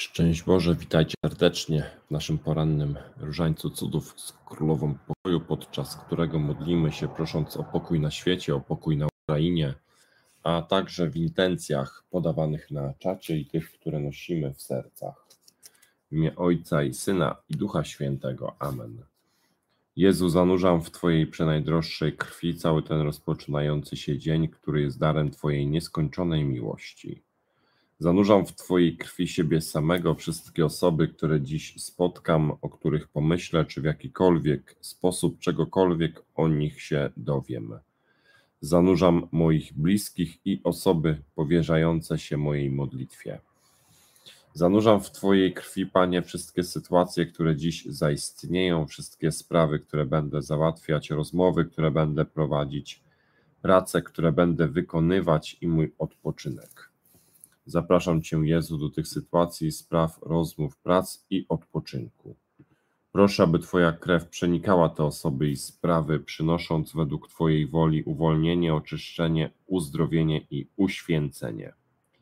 Szczęść Boże, witajcie serdecznie w naszym porannym Różańcu Cudów z Królową Pokoju, podczas którego modlimy się prosząc o pokój na świecie, o pokój na Ukrainie, a także w intencjach podawanych na czacie i tych, które nosimy w sercach. W imię Ojca i Syna i Ducha Świętego. Amen. Jezu, zanurzam w Twojej przenajdroższej krwi cały ten rozpoczynający się dzień, który jest darem Twojej nieskończonej miłości. Zanurzam w Twojej krwi siebie samego, wszystkie osoby, które dziś spotkam, o których pomyślę, czy w jakikolwiek sposób czegokolwiek o nich się dowiem. Zanurzam moich bliskich i osoby powierzające się mojej modlitwie. Zanurzam w Twojej krwi, Panie, wszystkie sytuacje, które dziś zaistnieją, wszystkie sprawy, które będę załatwiać, rozmowy, które będę prowadzić, prace, które będę wykonywać i mój odpoczynek. Zapraszam Cię, Jezu, do tych sytuacji, spraw, rozmów, prac i odpoczynku. Proszę, aby Twoja krew przenikała te osoby i sprawy, przynosząc według Twojej woli uwolnienie, oczyszczenie, uzdrowienie i uświęcenie.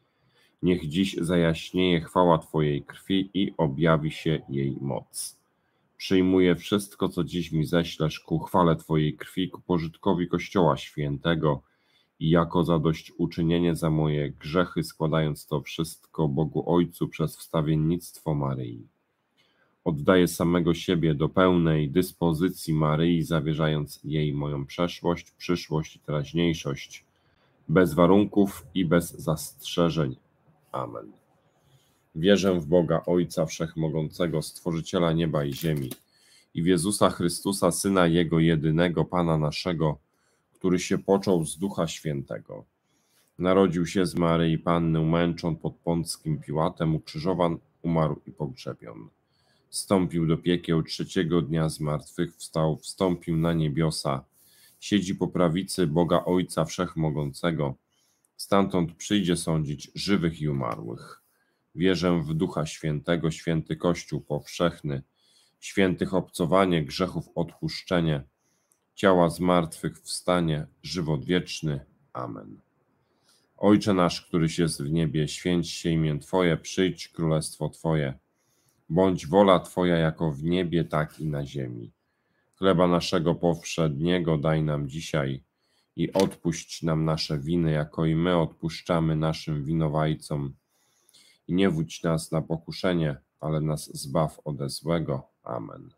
Niech dziś zajaśnieje chwała Twojej krwi i objawi się jej moc. Przyjmuję wszystko, co dziś mi ześlesz ku chwale Twojej krwi, ku pożytkowi Kościoła Świętego, i jako zadośćuczynienie za moje grzechy, składając to wszystko Bogu Ojcu przez wstawiennictwo Maryi. Oddaję samego siebie do pełnej dyspozycji Maryi, zawierzając jej moją przeszłość, przyszłość i teraźniejszość, bez warunków i bez zastrzeżeń. Amen. Wierzę w Boga Ojca Wszechmogącego, Stworzyciela nieba i ziemi, i w Jezusa Chrystusa, Syna Jego jedynego, Pana naszego, który się począł z Ducha Świętego. Narodził się z Maryi Panny, umęczon pod Pąckim Piłatem, ukrzyżowan, umarł i pogrzebion. Wstąpił do piekieł, trzeciego dnia zmartwychwstał, wstąpił na niebiosa, siedzi po prawicy Boga Ojca Wszechmogącego, stamtąd przyjdzie sądzić żywych i umarłych. Wierzę w Ducha Świętego, święty Kościół powszechny, świętych obcowanie, grzechów odpuszczenie, ciała zmartwychwstanie, żywot wieczny. Amen. Ojcze nasz, któryś jest w niebie, święć się imię Twoje, przyjdź królestwo Twoje. Bądź wola Twoja jako w niebie, tak i na ziemi. Chleba naszego powszedniego daj nam dzisiaj i odpuść nam nasze winy, jako i my odpuszczamy naszym winowajcom. I nie wódź nas na pokuszenie, ale nas zbaw ode złego. Amen.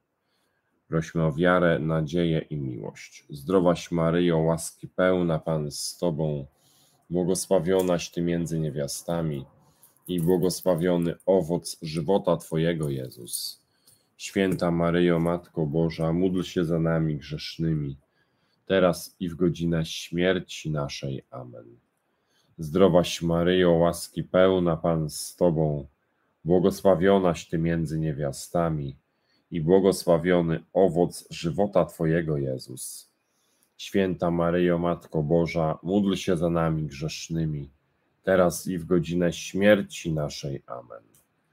Prośmy o wiarę, nadzieję i miłość. Zdrowaś Maryjo, łaski pełna, Pan z Tobą, błogosławionaś Ty między niewiastami i błogosławiony owoc żywota Twojego, Jezus. Święta Maryjo, Matko Boża, módl się za nami grzesznymi, teraz i w godzinę śmierci naszej. Amen. Zdrowaś Maryjo, łaski pełna, Pan z Tobą, błogosławionaś Ty między niewiastami i błogosławiony owoc żywota Twojego, Jezus. Święta Maryjo, Matko Boża, módl się za nami grzesznymi, teraz i w godzinę śmierci naszej. Amen.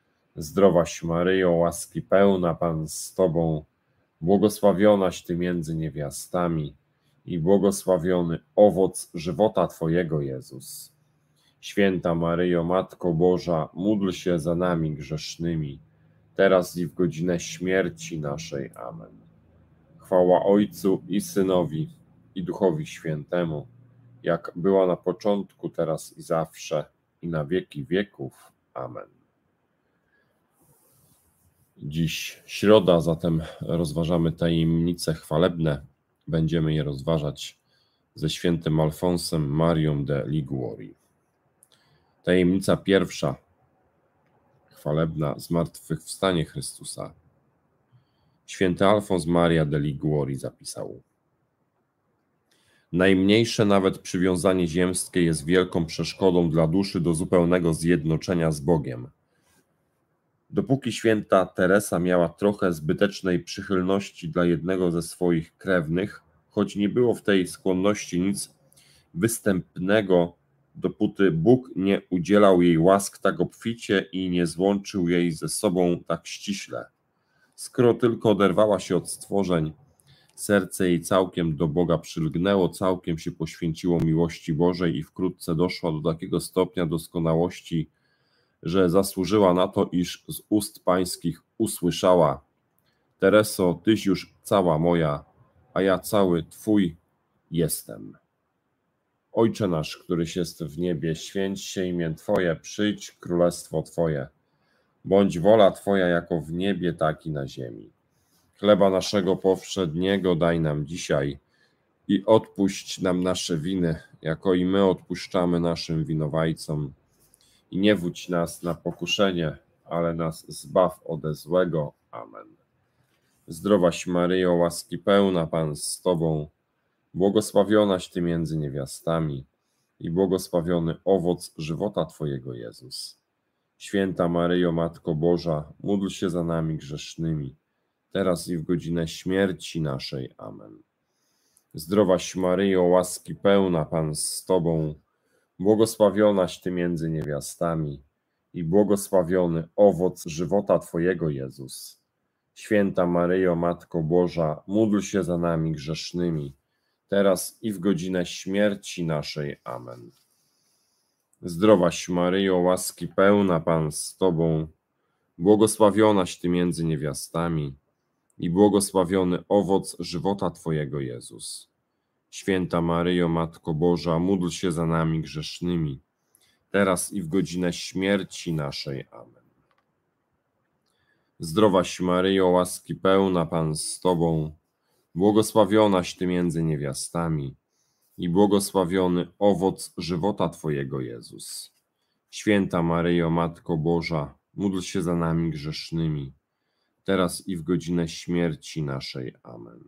Zdrowaś Maryjo, łaski pełna, Pan z Tobą, błogosławionaś Ty między niewiastami i błogosławiony owoc żywota Twojego, Jezus. Święta Maryjo, Matko Boża, módl się za nami grzesznymi, teraz i w godzinę śmierci naszej. Amen. Chwała Ojcu i Synowi, i Duchowi Świętemu, jak była na początku, teraz i zawsze, i na wieki wieków. Amen. Dziś środa, zatem rozważamy tajemnice chwalebne. Będziemy je rozważać ze świętym Alfonsem Marią de Liguori. Tajemnica pierwsza, chwalebna, zmartwychwstanie Chrystusa. Święty Alfons Maria de Liguori zapisał: najmniejsze nawet przywiązanie ziemskie jest wielką przeszkodą dla duszy do zupełnego zjednoczenia z Bogiem. Dopóki święta Teresa miała trochę zbytecznej przychylności dla jednego ze swoich krewnych, choć nie było w tej skłonności nic występnego, dopóty Bóg nie udzielał jej łask tak obficie i nie złączył jej ze sobą tak ściśle. Skoro tylko oderwała się od stworzeń, serce jej całkiem do Boga przylgnęło, całkiem się poświęciło miłości Bożej i wkrótce doszła do takiego stopnia doskonałości, że zasłużyła na to, iż z ust pańskich usłyszała: Tereso, tyś już cała moja, a ja cały Twój jestem. Ojcze nasz, któryś jest w niebie, święć się imię Twoje, przyjdź królestwo Twoje. Bądź wola Twoja jako w niebie, tak i na ziemi. Chleba naszego powszedniego daj nam dzisiaj i odpuść nam nasze winy, jako i my odpuszczamy naszym winowajcom. I nie wódź nas na pokuszenie, ale nas zbaw ode złego. Amen. Zdrowaś Maryjo, łaski pełna, Pan z Tobą, błogosławionaś Ty między niewiastami i błogosławiony owoc żywota Twojego, Jezus. Święta Maryjo, Matko Boża, módl się za nami grzesznymi, teraz i w godzinę śmierci naszej. Amen. Zdrowaś Maryjo, łaski pełna, Pan z Tobą, błogosławionaś Ty między niewiastami i błogosławiony owoc żywota Twojego, Jezus. Święta Maryjo, Matko Boża, módl się za nami grzesznymi, teraz i w godzinę śmierci naszej. Amen. Zdrowaś Maryjo, łaski pełna, Pan z Tobą, błogosławionaś Ty między niewiastami i błogosławiony owoc żywota Twojego, Jezus. Święta Maryjo, Matko Boża, módl się za nami grzesznymi, teraz i w godzinę śmierci naszej. Amen. Zdrowaś Maryjo, łaski pełna, Pan z Tobą, błogosławionaś Ty między niewiastami i błogosławiony owoc żywota Twojego, Jezus. Święta Maryjo, Matko Boża, módl się za nami grzesznymi, teraz i w godzinę śmierci naszej. Amen.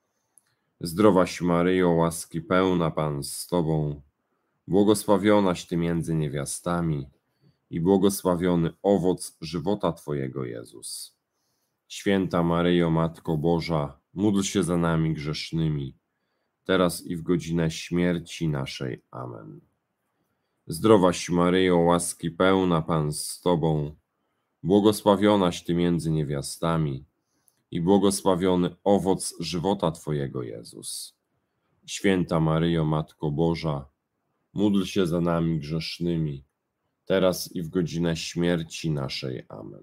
Zdrowaś Maryjo, łaski pełna, Pan z Tobą, błogosławionaś Ty między niewiastami i błogosławiony owoc żywota Twojego, Jezus. Święta Maryjo, Matko Boża, módl się za nami grzesznymi, teraz i w godzinę śmierci naszej. Amen. Zdrowaś Maryjo, łaski pełna, Pan z Tobą, błogosławionaś Ty między niewiastami i błogosławiony owoc żywota Twojego, Jezus. Święta Maryjo, Matko Boża, módl się za nami grzesznymi, teraz i w godzinę śmierci naszej. Amen.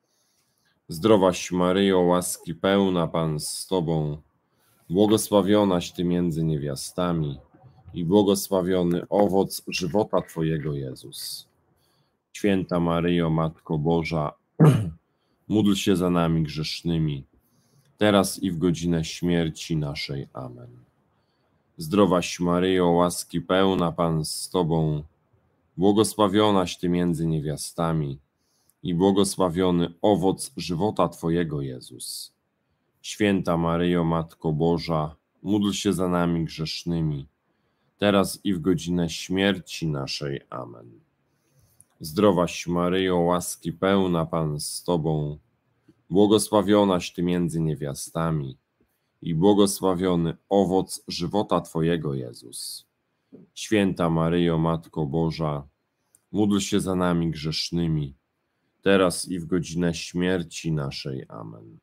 Zdrowaś Maryjo, łaski pełna, Pan z Tobą, błogosławionaś Ty między niewiastami i błogosławiony owoc żywota Twojego, Jezus. Święta Maryjo, Matko Boża, módl się za nami grzesznymi, teraz i w godzinę śmierci naszej. Amen. Zdrowaś Maryjo, łaski pełna, Pan z Tobą, błogosławionaś Ty między niewiastami i błogosławiony owoc żywota Twojego, Jezus. Święta Maryjo, Matko Boża, módl się za nami grzesznymi, teraz i w godzinę śmierci naszej. Amen. Zdrowaś Maryjo, łaski pełna, Pan z Tobą, błogosławionaś Ty między niewiastami i błogosławiony owoc żywota Twojego, Jezus. Święta Maryjo, Matko Boża, módl się za nami grzesznymi, teraz i w godzinę śmierci naszej. Amen.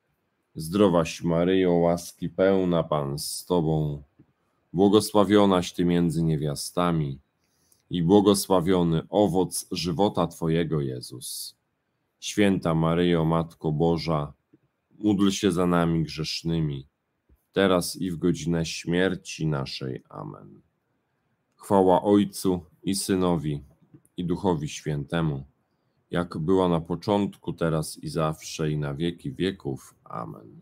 Zdrowaś Maryjo, łaski pełna, Pan z Tobą, błogosławionaś Ty między niewiastami i błogosławiony owoc żywota Twojego, Jezus. Święta Maryjo, Matko Boża, módl się za nami grzesznymi, teraz i w godzinę śmierci naszej. Amen. Chwała Ojcu i Synowi, i Duchowi Świętemu, jak była na początku, teraz i zawsze, i na wieki wieków. Amen.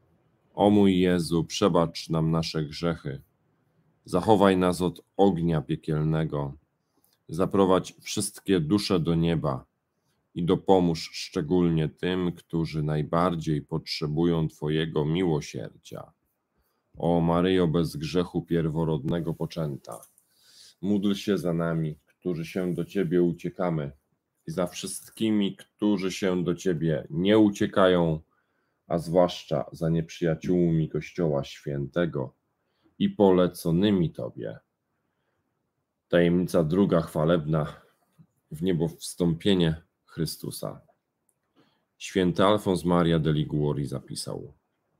O mój Jezu, przebacz nam nasze grzechy, zachowaj nas od ognia piekielnego, zaprowadź wszystkie dusze do nieba i dopomóż szczególnie tym, którzy najbardziej potrzebują Twojego miłosierdzia. O Maryjo, bez grzechu pierworodnego poczęta, módl się za nami, którzy się do Ciebie uciekamy, i za wszystkimi, którzy się do Ciebie nie uciekają, a zwłaszcza za nieprzyjaciółmi Kościoła Świętego i poleconymi Tobie. Tajemnica druga chwalebna, w niebo wstąpienie Chrystusa. Święty Alfons Maria de Liguori zapisał: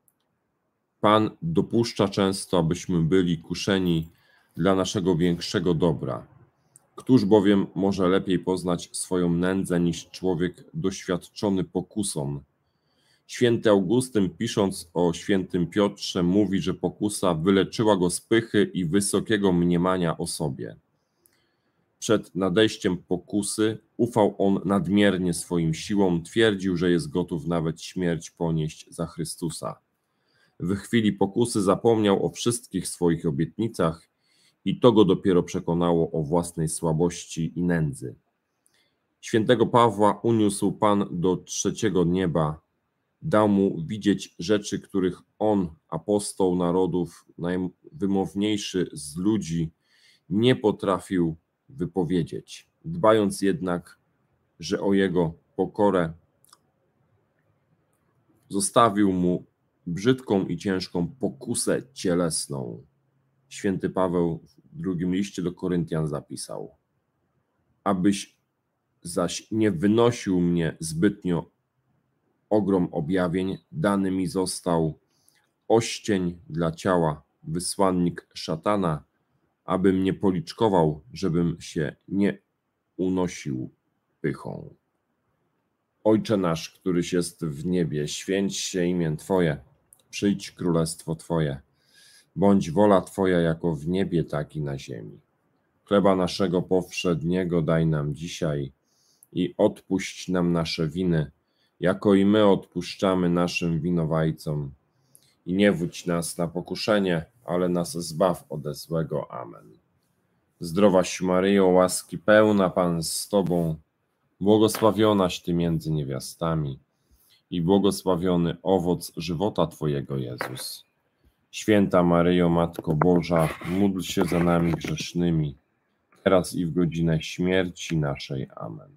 Pan dopuszcza często, abyśmy byli kuszeni dla naszego większego dobra, Któż bowiem może lepiej poznać swoją nędzę niż człowiek doświadczony pokusą? Święty Augustyn, pisząc o świętym Piotrze, mówi, że pokusa wyleczyła go z pychy i wysokiego mniemania o sobie. Przed nadejściem pokusy ufał on nadmiernie swoim siłom, twierdził, że jest gotów nawet śmierć ponieść za Chrystusa. W chwili pokusy zapomniał o wszystkich swoich obietnicach i to go dopiero przekonało o własnej słabości i nędzy. Świętego Pawła uniósł Pan do trzeciego nieba, dał mu widzieć rzeczy, których on, apostoł narodów, najwymowniejszy z ludzi, nie potrafił wypowiedzieć, dbając jednak, że o jego pokorę zostawił mu brzydką i ciężką pokusę cielesną. Święty Paweł w drugim liście do Koryntian zapisał: abyś zaś nie wynosił mnie zbytnio ogrom objawień, dany mi został oścień dla ciała, wysłannik szatana, abym nie policzkował, żebym się nie unosił pychą. Ojcze nasz, któryś jest w niebie, święć się imię Twoje, przyjdź królestwo Twoje, bądź wola Twoja jako w niebie, tak i na ziemi. Chleba naszego powszedniego daj nam dzisiaj i odpuść nam nasze winy, jako i my odpuszczamy naszym winowajcom. I nie wódź nas na pokuszenie, ale nas zbaw ode złego. Amen. Zdrowaś Maryjo, łaski pełna, Pan z Tobą, błogosławionaś Ty między niewiastami i błogosławiony owoc żywota Twojego, Jezus. Święta Maryjo, Matko Boża, módl się za nami grzesznymi, teraz i w godzinę śmierci naszej. Amen.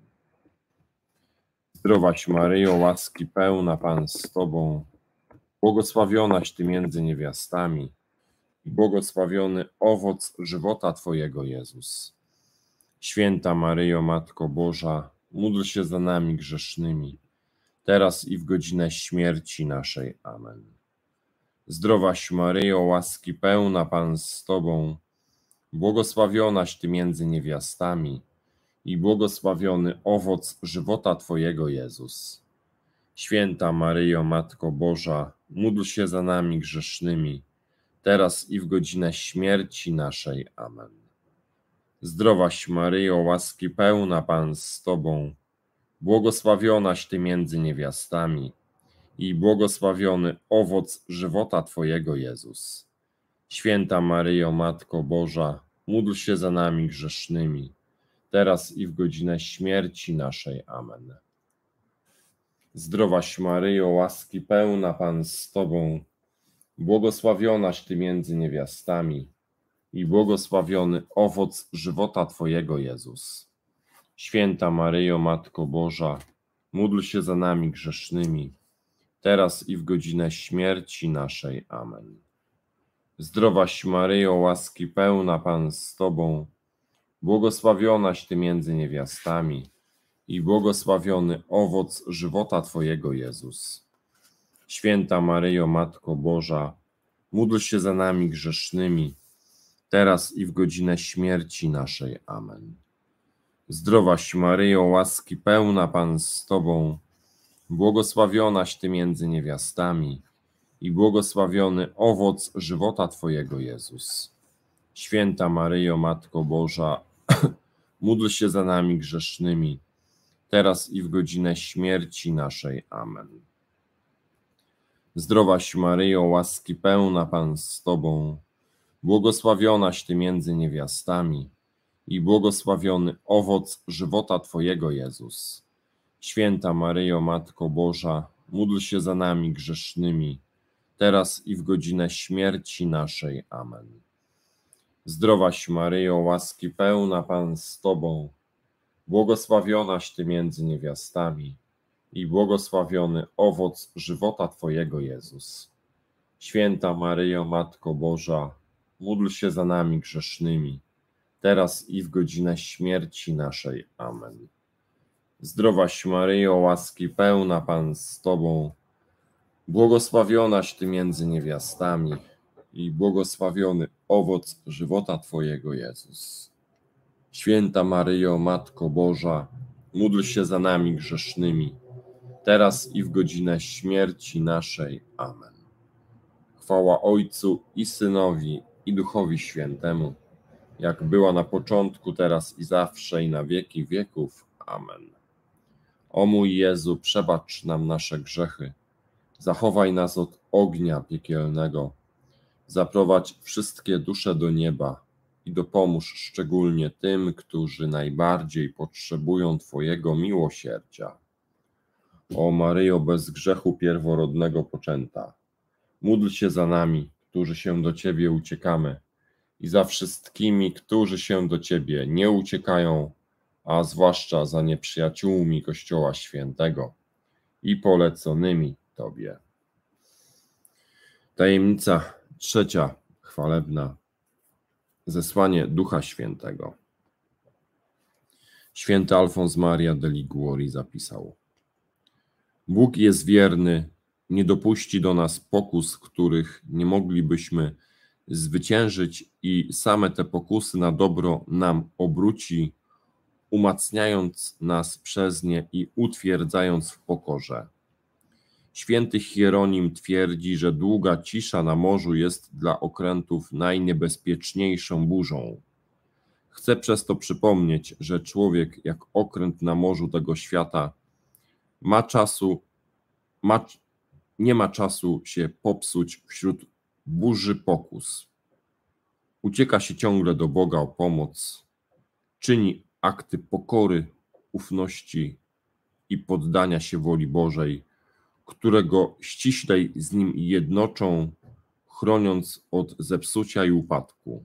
Zdrowaś Maryjo, łaski pełna, Pan z Tobą, błogosławionaś Ty między niewiastami i błogosławiony owoc żywota Twojego, Jezus. Święta Maryjo, Matko Boża, módl się za nami grzesznymi, teraz i w godzinę śmierci naszej. Amen. Zdrowaś Maryjo, łaski pełna, Pan z Tobą, błogosławionaś Ty między niewiastami i błogosławiony owoc żywota Twojego, Jezus. Święta Maryjo, Matko Boża, módl się za nami grzesznymi, teraz i w godzinę śmierci naszej. Amen. Zdrowaś Maryjo, łaski pełna, Pan z Tobą, błogosławionaś Ty między niewiastami i błogosławiony owoc żywota Twojego, Jezus. Święta Maryjo, Matko Boża, módl się za nami grzesznymi, teraz i w godzinę śmierci naszej. Amen. Zdrowaś Maryjo, łaski pełna, Pan z Tobą, błogosławionaś Ty między niewiastami i błogosławiony owoc żywota Twojego, Jezus. Święta Maryjo, Matko Boża, módl się za nami grzesznymi, teraz i w godzinę śmierci naszej. Amen. Zdrowaś Maryjo, łaski pełna, Pan z Tobą, błogosławionaś Ty między niewiastami i błogosławiony owoc żywota Twojego, Jezus. Święta Maryjo, Matko Boża, módl się za nami grzesznymi, teraz i w godzinę śmierci naszej. Amen. Zdrowaś Maryjo, łaski pełna, Pan z Tobą, błogosławionaś Ty między niewiastami i błogosławiony owoc żywota Twojego, Jezus. Święta Maryjo, Matko Boża, módl się za nami grzesznymi, teraz i w godzinę śmierci naszej. Amen. Zdrowaś Maryjo, łaski pełna, Pan z Tobą, błogosławionaś Ty między niewiastami i błogosławiony owoc żywota Twojego, Jezus. Święta Maryjo, Matko Boża, módl się za nami grzesznymi, teraz i w godzinę śmierci naszej. Amen. Zdrowaś Maryjo, łaski pełna, Pan z Tobą, błogosławionaś Ty między niewiastami i błogosławiony owoc żywota Twojego, Jezus. Święta Maryjo, Matko Boża, módl się za nami grzesznymi, teraz i w godzinę śmierci naszej. Amen. Zdrowaś Maryjo, łaski pełna, Pan z Tobą, błogosławionaś Ty między niewiastami i błogosławiony owoc żywota Twojego, Jezus. Święta Maryjo, Matko Boża, módl się za nami grzesznymi, teraz i w godzinę śmierci naszej. Amen. Chwała Ojcu i Synowi, i Duchowi Świętemu, jak była na początku, teraz i zawsze, i na wieki wieków. Amen. O mój Jezu, przebacz nam nasze grzechy, zachowaj nas od ognia piekielnego, zaprowadź wszystkie dusze do nieba i dopomóż szczególnie tym, którzy najbardziej potrzebują Twojego miłosierdzia. O Maryjo, bez grzechu pierworodnego poczęta, módl się za nami, którzy się do Ciebie uciekamy, i za wszystkimi, którzy się do Ciebie nie uciekają, a zwłaszcza za nieprzyjaciółmi Kościoła Świętego i poleconymi Tobie. Tajemnica trzecia, chwalebna. Zesłanie Ducha Świętego. Święty Alfons Maria de Liguori zapisał: Bóg jest wierny, nie dopuści do nas pokus, których nie moglibyśmy zwyciężyć, i same te pokusy na dobro nam obróci, umacniając nas przez nie i utwierdzając w pokorze. Święty Hieronim twierdzi, że długa cisza na morzu jest dla okrętów najniebezpieczniejszą burzą. Chcę przez to przypomnieć, że człowiek, jak okręt na morzu tego świata, nie ma czasu się popsuć wśród burzy pokus. Ucieka się ciągle do Boga o pomoc, czyni akty pokory, ufności i poddania się woli Bożej, które go ściślej z nim jednoczą, chroniąc od zepsucia i upadku.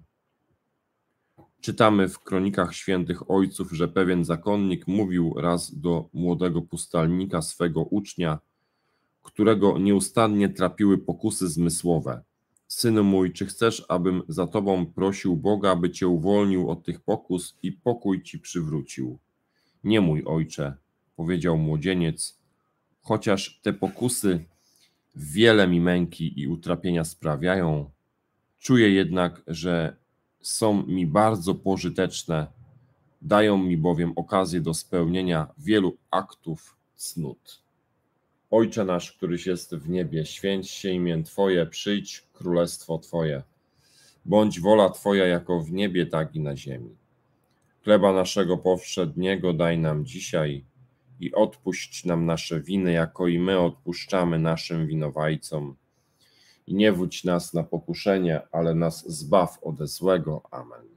Czytamy w kronikach świętych ojców, że pewien zakonnik mówił raz do młodego pustelnika, swego ucznia, którego nieustannie trapiły pokusy zmysłowe: Synu mój, czy chcesz, abym za tobą prosił Boga, aby cię uwolnił od tych pokus i pokój ci przywrócił? Nie, mój ojcze, powiedział młodzieniec, chociaż te pokusy wiele mi męki i utrapienia sprawiają, czuję jednak, że są mi bardzo pożyteczne, dają mi bowiem okazję do spełnienia wielu aktów cnót. Ojcze nasz, któryś jest w niebie, święć się imię Twoje, przyjdź królestwo Twoje. Bądź wola Twoja jako w niebie, tak i na ziemi. Chleba naszego powszedniego daj nam dzisiaj i odpuść nam nasze winy, jako i my odpuszczamy naszym winowajcom. I nie wódź nas na pokuszenie, ale nas zbaw ode złego. Amen.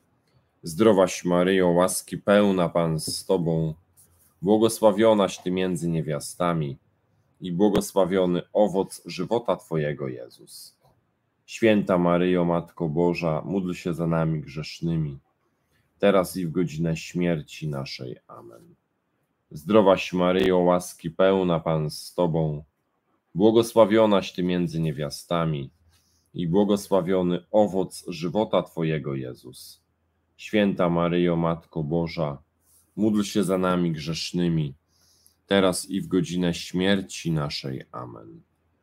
Zdrowaś Maryjo, łaski pełna, Pan z Tobą, błogosławionaś Ty między niewiastami i błogosławiony owoc żywota Twojego, Jezus. Święta Maryjo, Matko Boża, módl się za nami grzesznymi, teraz i w godzinę śmierci naszej. Amen. Zdrowaś Maryjo, łaski pełna, Pan z Tobą, błogosławionaś Ty między niewiastami i błogosławiony owoc żywota Twojego, Jezus. Święta Maryjo, Matko Boża, módl się za nami grzesznymi, teraz i w godzinę śmierci naszej. Amen.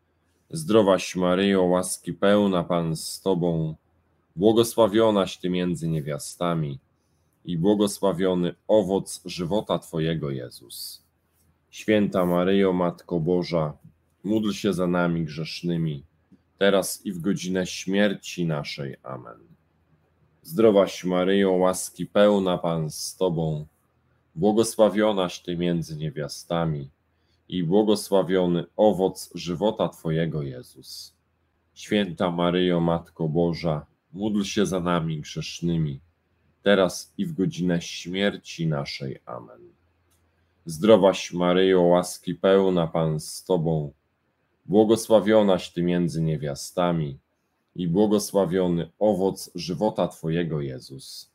Zdrowaś Maryjo, łaski pełna, Pan z Tobą, błogosławionaś Ty między niewiastami i błogosławiony owoc żywota Twojego, Jezus. Święta Maryjo, Matko Boża, módl się za nami grzesznymi, teraz i w godzinę śmierci naszej. Amen. Zdrowaś Maryjo, łaski pełna, Pan z Tobą, błogosławionaś Ty między niewiastami i błogosławiony owoc żywota Twojego, Jezus. Święta Maryjo, Matko Boża, módl się za nami grzesznymi, teraz i w godzinę śmierci naszej. Amen. Zdrowaś Maryjo, łaski pełna, Pan z Tobą, błogosławionaś Ty między niewiastami i błogosławiony owoc żywota Twojego, Jezus.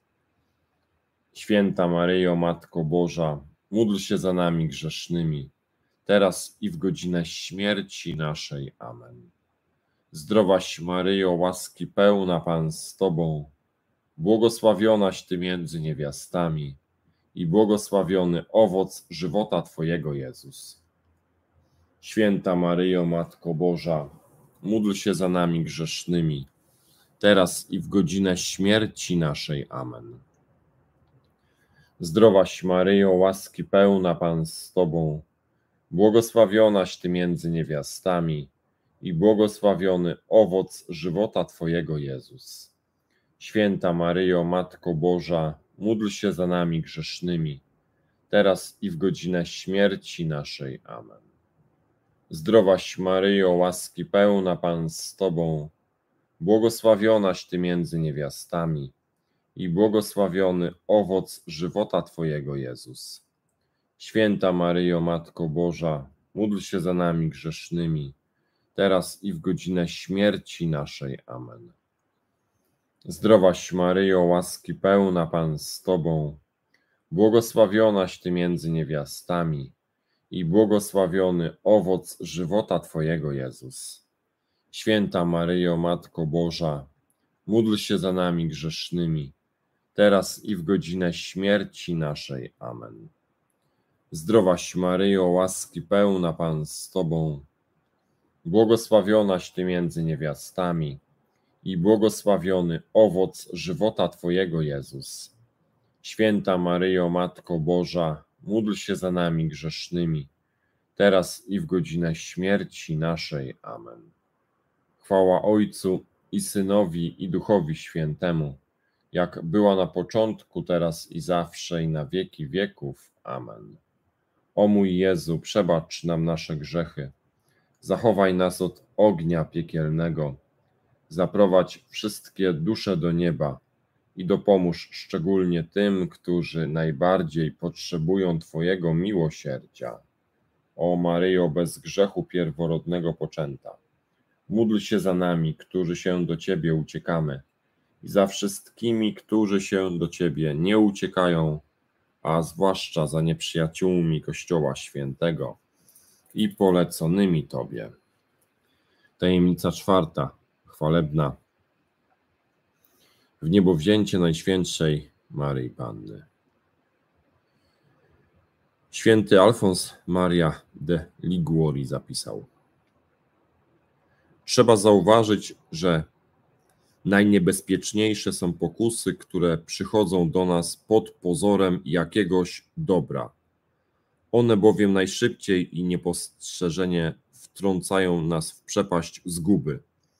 Święta Maryjo, Matko Boża, módl się za nami grzesznymi, teraz i w godzinę śmierci naszej. Amen. Zdrowaś Maryjo, łaski pełna, Pan z Tobą, błogosławionaś Ty między niewiastami i błogosławiony owoc żywota Twojego, Jezus. Święta Maryjo, Matko Boża, módl się za nami grzesznymi, teraz i w godzinę śmierci naszej. Amen. Zdrowaś Maryjo, łaski pełna Pan z Tobą, błogosławionaś Ty między niewiastami i błogosławiony owoc żywota Twojego Jezus. Święta Maryjo, Matko Boża, módl się za nami grzesznymi, teraz i w godzinę śmierci naszej. Amen. Zdrowaś Maryjo, łaski pełna Pan z Tobą, błogosławionaś Ty między niewiastami i błogosławiony owoc żywota Twojego Jezus. Święta Maryjo, Matko Boża, módl się za nami grzesznymi, teraz i w godzinę śmierci naszej. Amen. Zdrowaś Maryjo, łaski pełna Pan z Tobą, błogosławionaś Ty między niewiastami i błogosławiony owoc żywota Twojego Jezus. Święta Maryjo, Matko Boża, módl się za nami grzesznymi, teraz i w godzinę śmierci naszej. Amen. Zdrowaś Maryjo, łaski pełna Pan z Tobą, błogosławionaś Ty między niewiastami i błogosławiony owoc żywota Twojego Jezus. Święta Maryjo, Matko Boża, módl się za nami grzesznymi, teraz i w godzinę śmierci naszej. Amen. Chwała Ojcu i Synowi i Duchowi Świętemu, jak była na początku, teraz i zawsze, i na wieki wieków. Amen. O mój Jezu, przebacz nam nasze grzechy, zachowaj nas od ognia piekielnego, zaprowadź wszystkie dusze do nieba i dopomóż szczególnie tym, którzy najbardziej potrzebują Twojego miłosierdzia. O Maryjo, bez grzechu pierworodnego poczęta, módl się za nami, którzy się do Ciebie uciekamy, i za wszystkimi, którzy się do Ciebie nie uciekają, a zwłaszcza za nieprzyjaciółmi Kościoła Świętego i poleconymi Tobie. Tajemnica czwarta, chwalebna. Wniebowzięcie Najświętszej Maryi Panny. Święty Alfons Maria de Liguori zapisał: trzeba zauważyć, że najniebezpieczniejsze są pokusy, które przychodzą do nas pod pozorem jakiegoś dobra. One bowiem najszybciej i niepostrzeżenie wtrącają nas w przepaść zguby.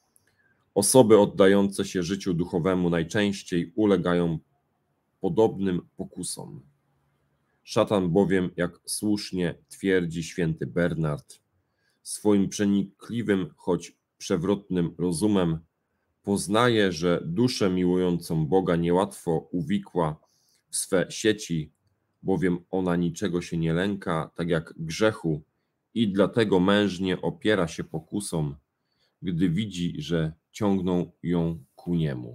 Osoby oddające się życiu duchowemu najczęściej ulegają podobnym pokusom. Szatan bowiem, jak słusznie twierdzi święty Bernard, swoim przenikliwym, choć przewrotnym rozumem poznaje, że duszę miłującą Boga niełatwo uwikła w swe sieci, bowiem ona niczego się nie lęka, tak jak grzechu, i dlatego mężnie opiera się pokusom, gdy widzi, że ciągną ją ku niemu.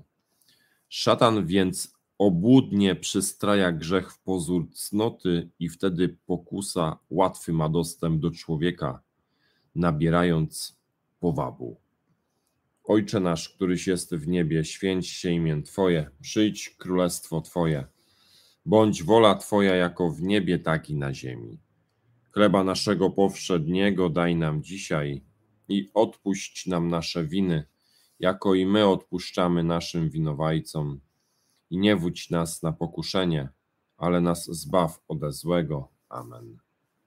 Szatan więc obłudnie przystraja grzech w pozór cnoty i wtedy pokusa łatwy ma dostęp do człowieka, nabierając powabu. Ojcze nasz, któryś jest w niebie, święć się imię Twoje, przyjdź królestwo Twoje. Bądź wola Twoja jako w niebie, tak i na ziemi. Chleba naszego powszedniego daj nam dzisiaj i odpuść nam nasze winy, jako i my odpuszczamy naszym winowajcom. I nie wódź nas na pokuszenie, ale nas zbaw ode złego. Amen.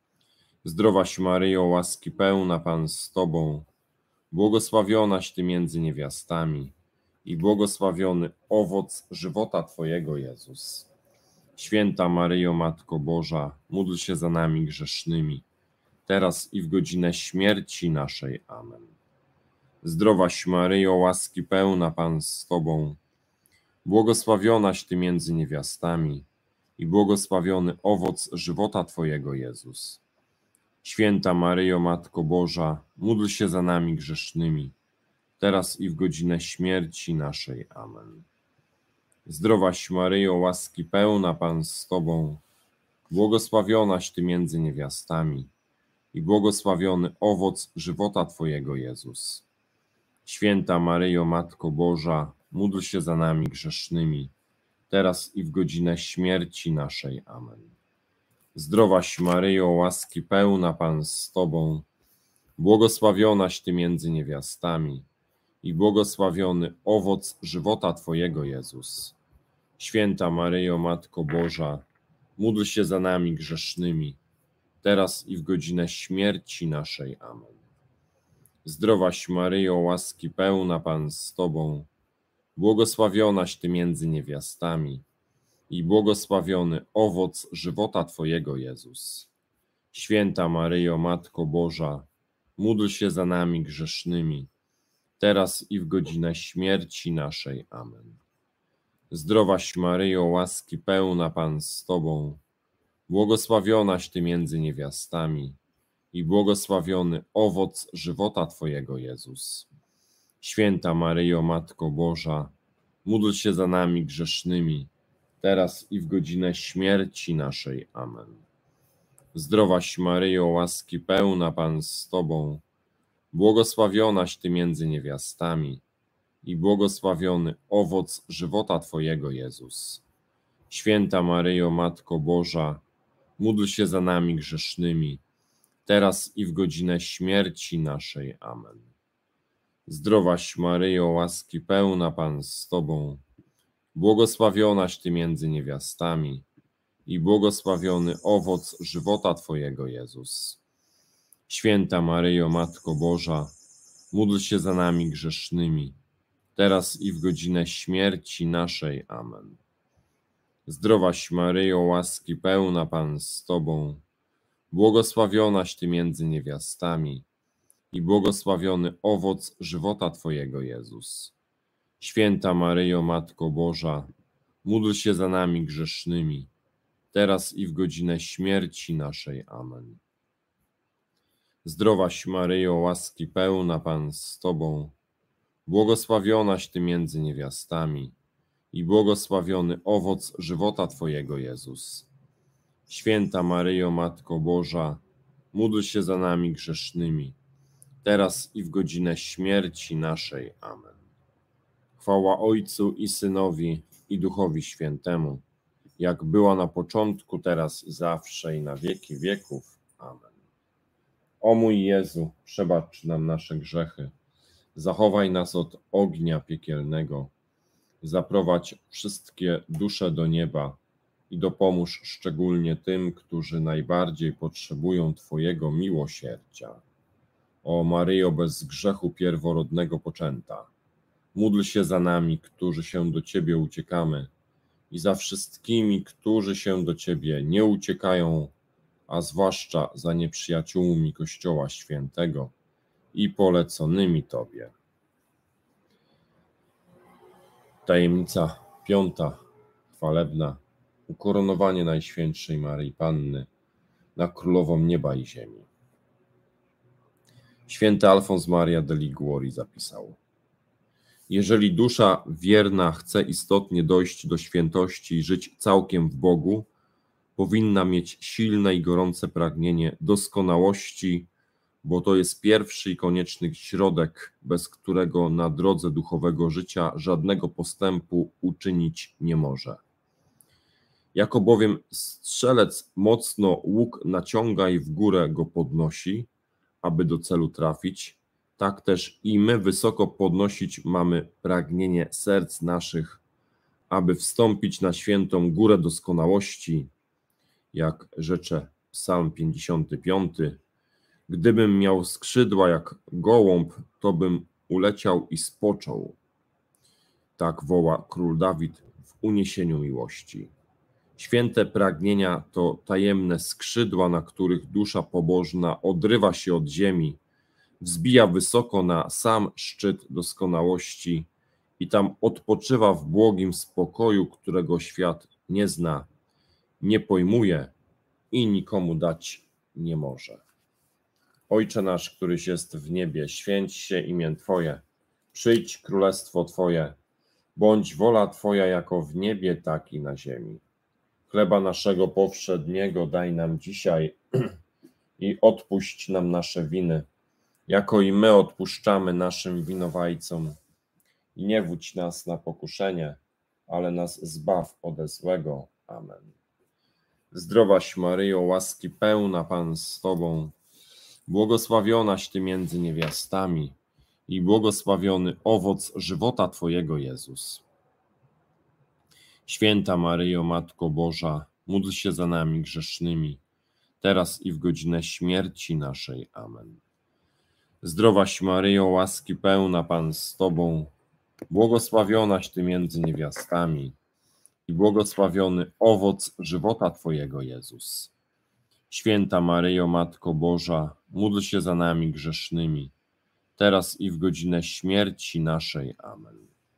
Zdrowaś Maryjo, łaski pełna Pan z Tobą, błogosławionaś Ty między niewiastami i błogosławiony owoc żywota Twojego Jezus. Święta Maryjo, Matko Boża, módl się za nami grzesznymi, teraz i w godzinę śmierci naszej. Amen. Zdrowaś Maryjo, łaski pełna Pan z Tobą, błogosławionaś Ty między niewiastami i błogosławiony owoc żywota Twojego Jezus. Święta Maryjo, Matko Boża, módl się za nami grzesznymi, teraz i w godzinę śmierci naszej. Amen. Zdrowaś Maryjo, łaski pełna Pan z Tobą, błogosławionaś Ty między niewiastami i błogosławiony owoc żywota Twojego Jezus. Święta Maryjo, Matko Boża, módl się za nami grzesznymi, teraz i w godzinę śmierci naszej. Amen. Zdrowaś Maryjo, łaski pełna Pan z Tobą, błogosławionaś Ty między niewiastami i błogosławiony owoc żywota Twojego Jezus. Święta Maryjo, Matko Boża, módl się za nami grzesznymi, teraz i w godzinę śmierci naszej. Amen. Zdrowaś Maryjo, łaski pełna, Pan z Tobą, błogosławionaś Ty między niewiastami i błogosławiony owoc żywota Twojego, Jezus. Święta Maryjo, Matko Boża, módl się za nami grzesznymi, teraz i w godzinę śmierci naszej. Amen. Zdrowaś Maryjo, łaski pełna, Pan z Tobą, błogosławionaś Ty między niewiastami i błogosławiony owoc żywota Twojego, Jezus. Święta Maryjo, Matko Boża, módl się za nami grzesznymi, teraz i w godzinę śmierci naszej. Amen. Zdrowaś Maryjo, łaski pełna, Pan z Tobą, błogosławionaś Ty między niewiastami i błogosławiony owoc żywota Twojego, Jezus. Święta Maryjo, Matko Boża, módl się za nami grzesznymi, teraz i w godzinę śmierci naszej. Amen. Zdrowaś Maryjo, łaski pełna, Pan z Tobą, błogosławionaś Ty między niewiastami i błogosławiony owoc żywota Twojego, Jezus. Święta Maryjo, Matko Boża, módl się za nami grzesznymi, teraz i w godzinę śmierci naszej. Amen. Zdrowaś Maryjo, łaski pełna, Pan z Tobą, błogosławionaś Ty między niewiastami i błogosławiony owoc żywota Twojego, Jezus. Święta Maryjo, Matko Boża, módl się za nami grzesznymi, teraz i w godzinę śmierci naszej. Amen. Zdrowaś Maryjo, łaski pełna, Pan z Tobą, błogosławionaś Ty między niewiastami i błogosławiony owoc żywota Twojego, Jezus. Święta Maryjo, Matko Boża, módl się za nami grzesznymi, teraz i w godzinę śmierci naszej. Amen. Chwała Ojcu i Synowi, i Duchowi Świętemu, jak była na początku, teraz i zawsze, i na wieki wieków. Amen. O mój Jezu, przebacz nam nasze grzechy, zachowaj nas od ognia piekielnego, zaprowadź wszystkie dusze do nieba i dopomóż szczególnie tym, którzy najbardziej potrzebują Twojego miłosierdzia. O Maryjo, bez grzechu pierworodnego poczęta, módl się za nami, którzy się do Ciebie uciekamy, i za wszystkimi, którzy się do Ciebie nie uciekają, a zwłaszcza za nieprzyjaciółmi Kościoła Świętego i poleconymi Tobie. Tajemnica piąta, chwalebna, ukoronowanie Najświętszej Maryi Panny na Królową Nieba i Ziemi. Święty Alfons Maria de Liguori zapisał: jeżeli dusza wierna chce istotnie dojść do świętości i żyć całkiem w Bogu, powinna mieć silne i gorące pragnienie doskonałości, bo to jest pierwszy i konieczny środek, bez którego na drodze duchowego życia żadnego postępu uczynić nie może. Jako bowiem strzelec mocno łuk naciąga i w górę go podnosi, aby do celu trafić, tak też i my wysoko podnosić mamy pragnienie serc naszych, aby wstąpić na świętą górę doskonałości, jak rzecze Psalm 55. Gdybym miał skrzydła jak gołąb, to bym uleciał i spoczął. Tak woła król Dawid w uniesieniu miłości. Święte pragnienia to tajemne skrzydła, na których dusza pobożna odrywa się od ziemi, wzbija wysoko na sam szczyt doskonałości i tam odpoczywa w błogim spokoju, którego świat nie zna, nie pojmuje i nikomu dać nie może. Ojcze nasz, któryś jest w niebie, święć się imię Twoje, przyjdź królestwo Twoje, bądź wola Twoja jako w niebie, tak i na ziemi. Chleba naszego powszedniego daj nam dzisiaj i odpuść nam nasze winy, jako i my odpuszczamy naszym winowajcom. I nie wódź nas na pokuszenie, ale nas zbaw ode złego. Amen. Zdrowaś Maryjo, łaski pełna, Pan z Tobą, błogosławionaś Ty między niewiastami i błogosławiony owoc żywota Twojego, Jezus. Święta Maryjo, Matko Boża, módl się za nami grzesznymi, teraz i w godzinę śmierci naszej. Amen. Zdrowaś Maryjo, łaski pełna, Pan z Tobą, błogosławionaś Ty między niewiastami i błogosławiony owoc żywota Twojego, Jezus. Święta Maryjo, Matko Boża, módl się za nami grzesznymi, teraz i w godzinę śmierci naszej. Amen.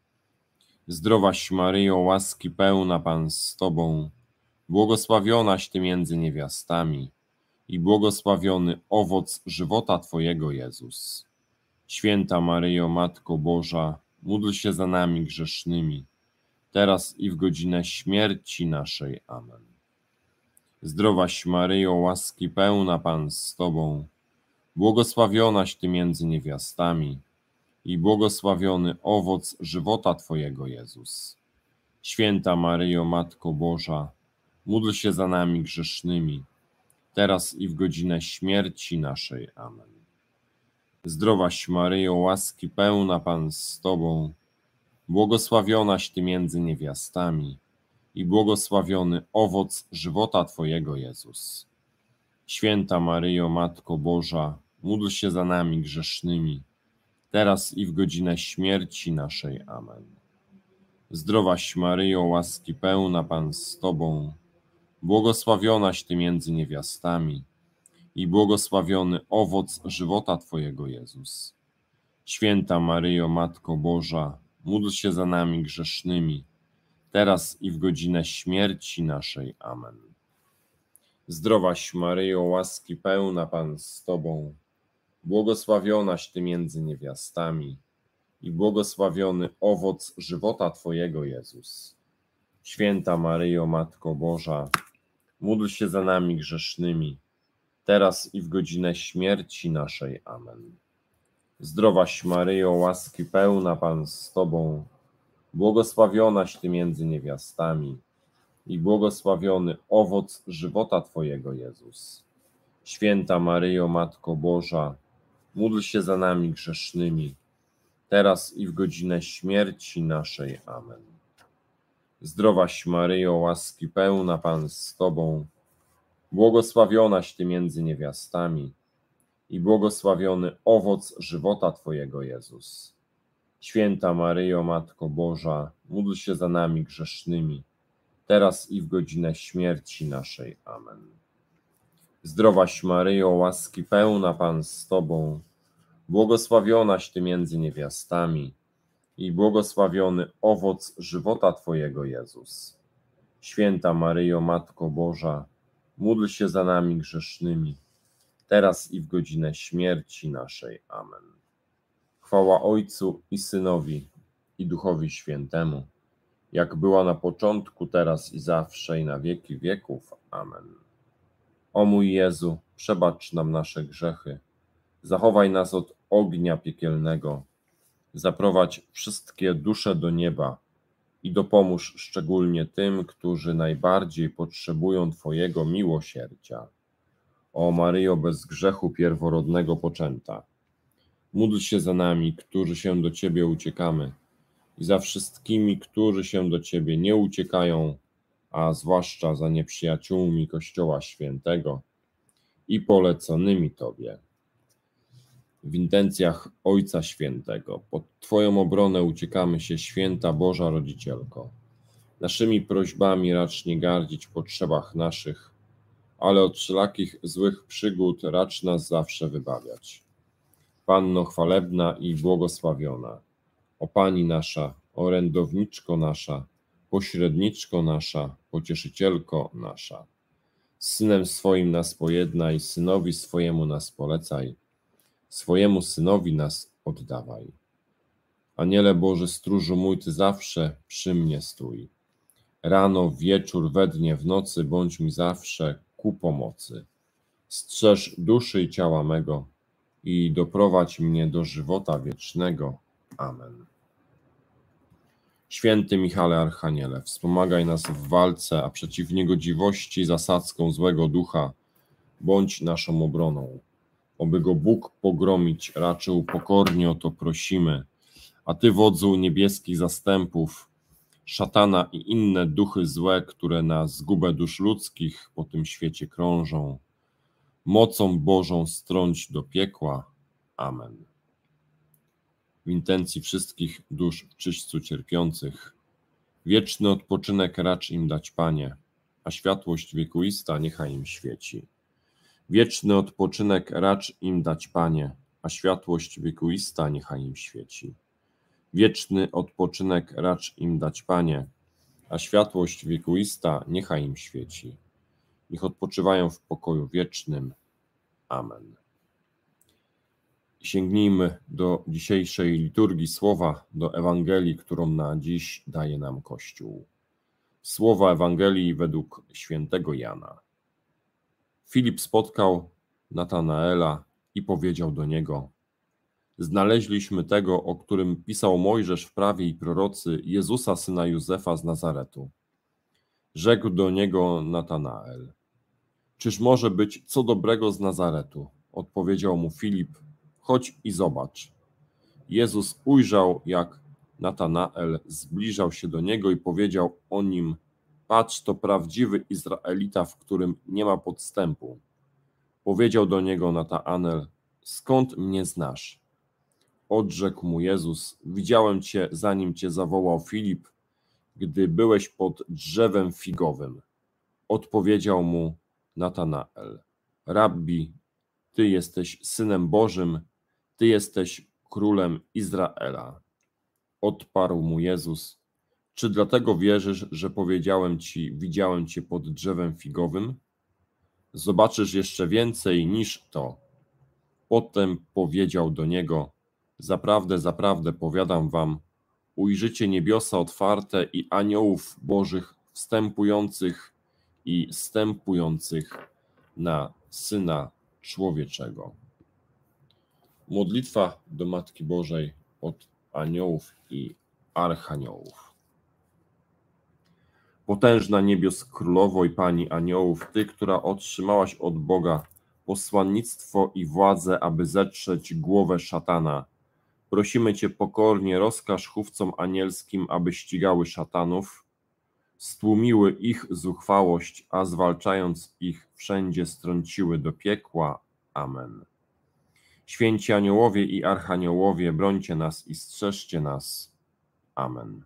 Zdrowaś Maryjo, łaski pełna, Pan z Tobą, błogosławionaś Ty między niewiastami i błogosławiony owoc żywota Twojego, Jezus. Święta Maryjo, Matko Boża, módl się za nami grzesznymi, teraz i w godzinę śmierci naszej. Amen. Zdrowaś Maryjo, łaski pełna, Pan z Tobą, błogosławionaś Ty między niewiastami i błogosławiony owoc żywota Twojego, Jezus. Święta Maryjo, Matko Boża, módl się za nami grzesznymi, teraz i w godzinę śmierci naszej. Amen. Zdrowaś Maryjo, łaski pełna, Pan z Tobą, błogosławionaś Ty między niewiastami i błogosławiony owoc żywota Twojego, Jezus. Święta Maryjo, Matko Boża, módl się za nami grzesznymi, teraz i w godzinę śmierci naszej. Amen. Zdrowaś Maryjo, łaski pełna, Pan z Tobą, błogosławionaś Ty między niewiastami i błogosławiony owoc żywota Twojego, Jezus. Święta Maryjo, Matko Boża, módl się za nami grzesznymi, teraz i w godzinę śmierci naszej. Amen. Zdrowaś Maryjo, łaski pełna, Pan z Tobą, błogosławionaś Ty między niewiastami i błogosławiony owoc żywota Twojego, Jezus. Święta Maryjo, Matko Boża, módl się za nami grzesznymi, teraz i w godzinę śmierci naszej. Amen. Zdrowaś Maryjo, łaski pełna, Pan z Tobą, błogosławionaś Ty między niewiastami i błogosławiony owoc żywota Twojego, Jezus. Święta Maryjo, Matko Boża, módl się za nami grzesznymi, teraz i w godzinę śmierci naszej. Amen. Zdrowaś Maryjo, łaski pełna, Pan z Tobą, błogosławionaś Ty między niewiastami i błogosławiony owoc żywota Twojego, Jezus. Święta Maryjo, Matko Boża, módl się za nami grzesznymi, teraz i w godzinę śmierci naszej. Amen. Zdrowaś Maryjo, łaski pełna, Pan z Tobą, błogosławionaś Ty między niewiastami i błogosławiony owoc żywota Twojego, Jezus. Święta Maryjo, Matko Boża, módl się za nami grzesznymi, teraz i w godzinę śmierci naszej. Amen. Chwała Ojcu i Synowi, i Duchowi Świętemu, jak była na początku, teraz i zawsze, i na wieki wieków. Amen. O mój Jezu, przebacz nam nasze grzechy, zachowaj nas od ognia piekielnego, zaprowadź wszystkie dusze do nieba i dopomóż szczególnie tym, którzy najbardziej potrzebują Twojego miłosierdzia. O Maryjo, bez grzechu pierworodnego poczęta, módl się za nami, którzy się do Ciebie uciekamy, i za wszystkimi, którzy się do Ciebie nie uciekają, a zwłaszcza za nieprzyjaciółmi Kościoła Świętego i poleconymi Tobie. W intencjach Ojca Świętego, pod Twoją obronę uciekamy się, Święta Boża Rodzicielko. Naszymi prośbami racz nie gardzić w potrzebach naszych, ale od wszelakich złych przygód racz nas zawsze wybawiać. Panno chwalebna i błogosławiona, o Pani nasza, orędowniczko nasza, pośredniczko nasza, pocieszycielko nasza. Z Synem swoim nas pojednaj, Synowi swojemu nas polecaj, swojemu Synowi nas oddawaj. Aniele Boży, stróżu mój, Ty zawsze przy mnie stój. Rano, wieczór, we dnie, w nocy bądź mi zawsze ku pomocy. Strzeż duszy i ciała mego i doprowadź mnie do żywota wiecznego. Amen. Święty Michale Archaniele, wspomagaj nas w walce, a przeciw niegodziwości zasadzką złego ducha bądź naszą obroną. Oby go Bóg pogromić raczył, pokornie o to prosimy. A Ty, wodzu niebieskich zastępów, szatana i inne duchy złe, które na zgubę dusz ludzkich po tym świecie krążą, mocą Bożą strąć do piekła. Amen. W intencji wszystkich dusz w czyśćcu cierpiących, wieczny odpoczynek racz im dać, Panie, a światłość wiekuista niechaj im świeci. Wieczny odpoczynek racz im dać, Panie, a światłość wiekuista niechaj im świeci. Wieczny odpoczynek racz im dać, Panie, a światłość wiekuista niechaj im świeci. Niech odpoczywają w pokoju wiecznym. Amen. Sięgnijmy do dzisiejszej liturgii słowa, do Ewangelii, którą na dziś daje nam Kościół. Słowa Ewangelii według świętego Jana. Filip spotkał Natanaela i powiedział do niego: znaleźliśmy tego, o którym pisał Mojżesz w prawie i prorocy, Jezusa, syna Józefa z Nazaretu. Rzekł do niego Natanael: czyż może być co dobrego z Nazaretu? Odpowiedział mu Filip: chodź i zobacz. Jezus ujrzał, jak Natanael zbliżał się do niego i powiedział o nim: patrz, to prawdziwy Izraelita, w którym nie ma podstępu. Powiedział do niego Natanael: skąd mnie znasz? Odrzekł mu Jezus: widziałem cię, zanim cię zawołał Filip, gdy byłeś pod drzewem figowym. Odpowiedział mu Natanael: Rabbi, ty jesteś Synem Bożym, ty jesteś Królem Izraela. Odparł mu Jezus: czy dlatego wierzysz, że powiedziałem ci, widziałem cię pod drzewem figowym? Zobaczysz jeszcze więcej niż to. Potem powiedział do niego: zaprawdę, zaprawdę powiadam wam, ujrzycie niebiosa otwarte i aniołów bożych wstępujących i zstępujących na Syna Człowieczego. Modlitwa do Matki Bożej od aniołów i archaniołów. Potężna niebios królowo i pani aniołów, ty, która otrzymałaś od Boga posłannictwo i władzę, aby zetrzeć głowę szatana, prosimy cię pokornie, rozkaż chówcom anielskim, aby ścigały szatanów, stłumiły ich zuchwałość, a zwalczając ich wszędzie strąciły do piekła. Amen. Święci aniołowie i archaniołowie, brońcie nas i strzeżcie nas. Amen.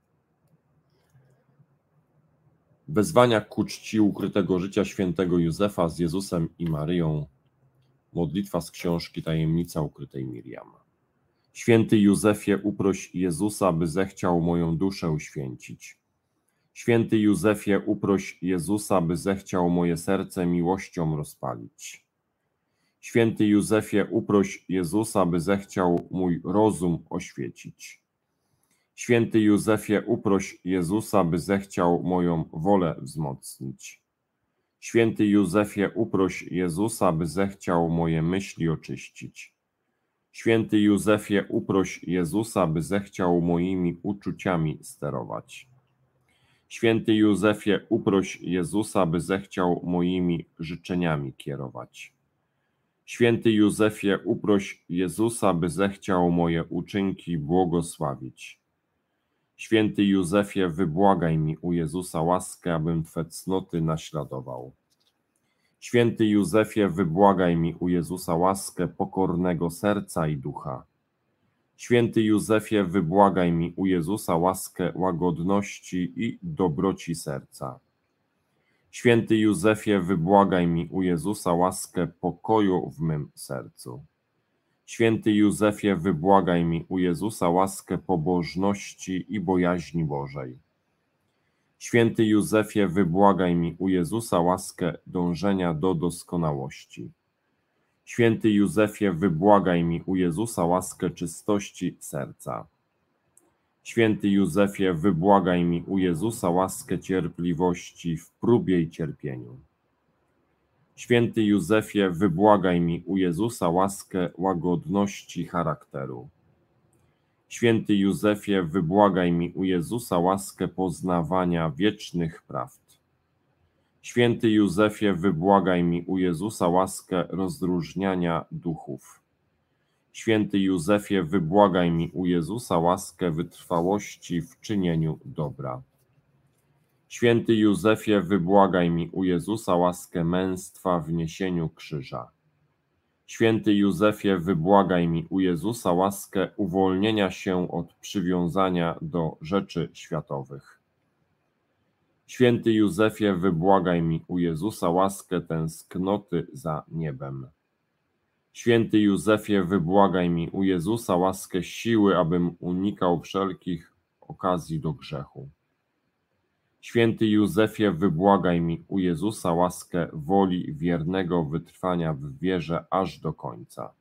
Wezwania ku czci ukrytego życia świętego Józefa z Jezusem i Maryją. Modlitwa z książki Tajemnica ukrytej Miriam. Święty Józefie, uproś Jezusa, by zechciał moją duszę uświęcić. Święty Józefie, uproś Jezusa, by zechciał moje serce miłością rozpalić. Święty Józefie, uproś Jezusa, by zechciał mój rozum oświecić. Święty Józefie, uproś Jezusa, by zechciał moją wolę wzmocnić. Święty Józefie, uproś Jezusa, by zechciał moje myśli oczyścić. Święty Józefie, uproś Jezusa, by zechciał moimi uczuciami sterować. Święty Józefie, uproś Jezusa, by zechciał moimi życzeniami kierować. Święty Józefie, uproś Jezusa, by zechciał moje uczynki błogosławić. Święty Józefie, wybłagaj mi u Jezusa łaskę, abym Twe cnoty naśladował. Święty Józefie, wybłagaj mi u Jezusa łaskę pokornego serca i ducha. Święty Józefie, wybłagaj mi u Jezusa łaskę łagodności i dobroci serca. Święty Józefie, wybłagaj mi u Jezusa łaskę pokoju w mym sercu. Święty Józefie, wybłagaj mi u Jezusa łaskę pobożności i bojaźni Bożej. Święty Józefie, wybłagaj mi u Jezusa łaskę dążenia do doskonałości. Święty Józefie, wybłagaj mi u Jezusa łaskę czystości serca. Święty Józefie, wybłagaj mi u Jezusa łaskę cierpliwości w próbie i cierpieniu. Święty Józefie, wybłagaj mi u Jezusa łaskę łagodności charakteru. Święty Józefie, wybłagaj mi u Jezusa łaskę poznawania wiecznych prawd. Święty Józefie, wybłagaj mi u Jezusa łaskę rozróżniania duchów. Święty Józefie, wybłagaj mi u Jezusa łaskę wytrwałości w czynieniu dobra. Święty Józefie, wybłagaj mi u Jezusa łaskę męstwa w niesieniu krzyża. Święty Józefie, wybłagaj mi u Jezusa łaskę uwolnienia się od przywiązania do rzeczy światowych. Święty Józefie, wybłagaj mi u Jezusa łaskę tęsknoty za niebem. Święty Józefie, wybłagaj mi u Jezusa łaskę siły, abym unikał wszelkich okazji do grzechu. Święty Józefie, wybłagaj mi u Jezusa łaskę woli wiernego wytrwania w wierze aż do końca.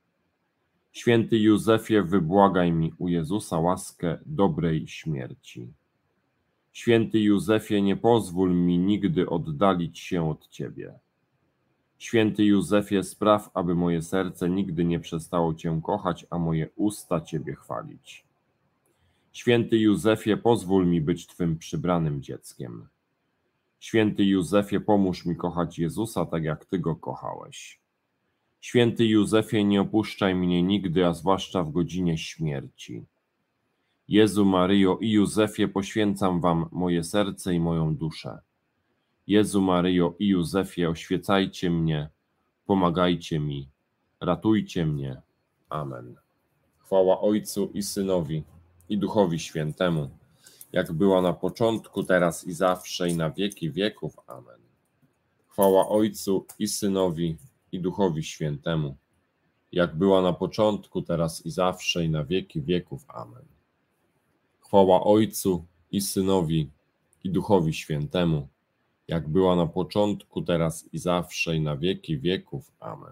Święty Józefie, wybłagaj mi u Jezusa łaskę dobrej śmierci. Święty Józefie, nie pozwól mi nigdy oddalić się od Ciebie. Święty Józefie, spraw, aby moje serce nigdy nie przestało Cię kochać, a moje usta Ciebie chwalić. Święty Józefie, pozwól mi być Twym przybranym dzieckiem. Święty Józefie, pomóż mi kochać Jezusa tak, jak Ty Go kochałeś. Święty Józefie, nie opuszczaj mnie nigdy, a zwłaszcza w godzinie śmierci. Jezu, Maryjo i Józefie, poświęcam Wam moje serce i moją duszę. Jezu, Maryjo i Józefie, oświecajcie mnie, pomagajcie mi, ratujcie mnie. Amen. Chwała Ojcu i Synowi, i Duchowi Świętemu, jak była na początku, teraz i zawsze, i na wieki wieków. Amen. Chwała Ojcu i Synowi, i Duchowi Świętemu, jak była na początku, teraz i zawsze, i na wieki wieków. Amen. Chwała Ojcu i Synowi, i Duchowi Świętemu, jak była na początku, teraz i zawsze, i na wieki wieków. Amen.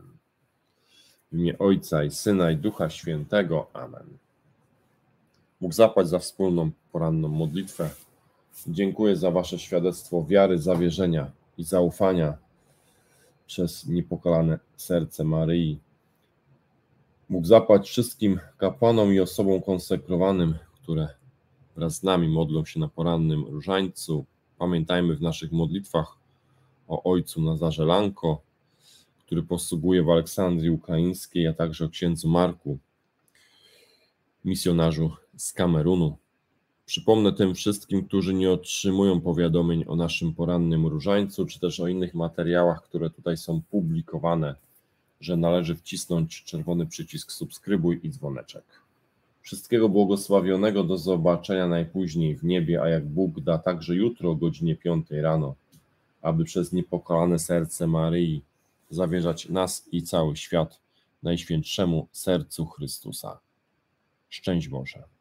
W imię Ojca i Syna, i Ducha Świętego. Amen. Bóg zapłać za wspólną poranną modlitwę. Dziękuję za Wasze świadectwo wiary, zawierzenia i zaufania przez niepokalane serce Maryi. Bóg zapłać wszystkim kapłanom i osobom konsekrowanym, które wraz z nami modlą się na porannym różańcu. Pamiętajmy w naszych modlitwach o ojcu Nazarze Lanko, który posługuje w Aleksandrii Ukraińskiej, a także o księdzu Marku, misjonarzu z Kamerunu. Przypomnę tym wszystkim, którzy nie otrzymują powiadomień o naszym porannym różańcu, czy też o innych materiałach, które tutaj są publikowane, że należy wcisnąć czerwony przycisk subskrybuj i dzwoneczek. Wszystkiego błogosławionego, do zobaczenia najpóźniej w niebie, a jak Bóg da, także jutro o godzinie 5 rano, aby przez niepokalane serce Maryi zawierzać nas i cały świat Najświętszemu Sercu Chrystusa. Szczęść Boże.